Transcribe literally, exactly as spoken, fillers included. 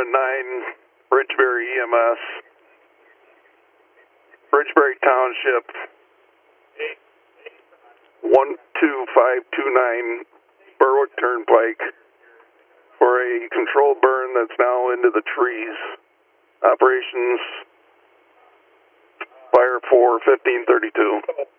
and nine, Bridgebury E M S, Bridgebury Township, one two five two nine, Berwick Turnpike, for a controlled burn that's now into the trees. Operations Fire for fifteen thirty-two.